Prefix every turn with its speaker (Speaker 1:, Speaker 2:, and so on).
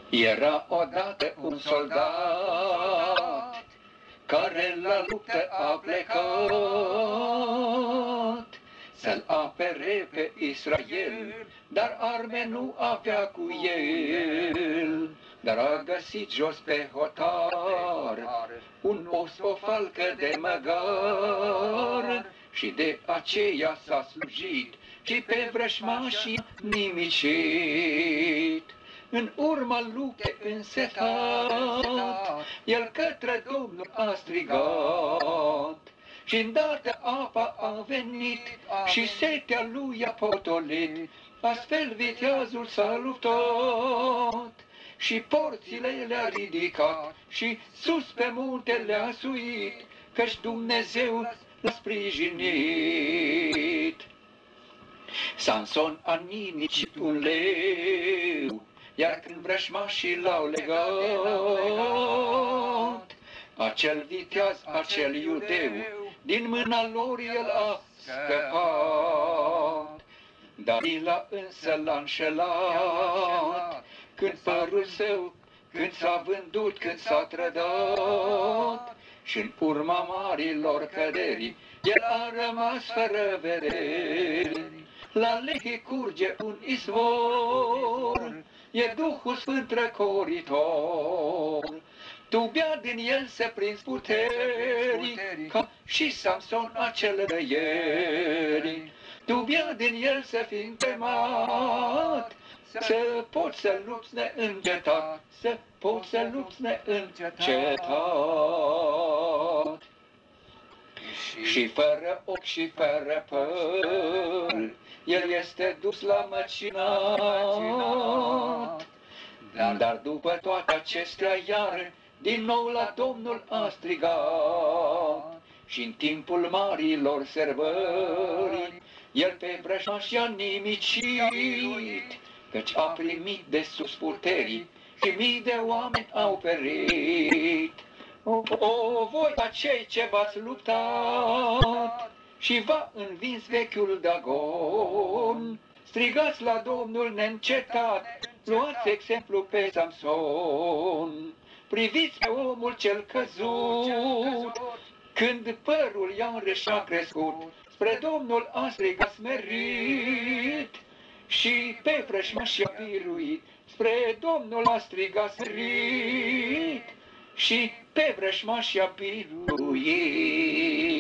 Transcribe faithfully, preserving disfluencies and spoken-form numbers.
Speaker 1: Era odată un soldat care la luptă a plecat să-l apere pe Israel, dar arme nu avea cu el. Dar a găsit jos pe hotar un os, o falcă de măgar, și de aceea s-a slujit și pe vrăjmașii nimicit. În urma luptei însetat, el către Domnul a strigat, și îndată apa a venit și setea lui a potolit. Astfel viteazul s-a luptat și porțile le-a ridicat și sus pe munte le-a suit, căci Dumnezeu l-a sprijinit. Samson a nimicit un leu, iar când vrăjmașii l-au legat, acel viteaz, acel iudeu, din mâna lor el a scăpat. Dalila însă l-a înșelat, când părul său, când s-a vândut, când s-a trădat, și în urma marilor căderi, el a rămas fără vederi. La Lehi curge un izvor, e Duhul Sfânt răcoritor. Tu bea din el se prinzi puteri, ca și Samson acel de ieri. Tu bea din el să fii întemat, să poți să lupți neîncetat, să poți să lupți neîncetat. Și fără ochi și fără păr, el este dus la măcinat. Dar după toate acestea iar, din nou la Domnul a strigat. Și în timpul marilor sărbări, el pe vrăjmași a nimicit, căci a primit de sus puteri și mii de oameni au perit. O, o voi acei ce v-ați luptat și v-a învins vechiul Dagon, strigați la Domnul neîncetat, luați exemplu pe Samson. Priviți pe omul cel căzut, când părul i-a și-a crescut, spre Domnul a strigat smerit și pe vrăjmași a biruit. Spre Domnul a strigat smerit și pe vrăjmași a biruit.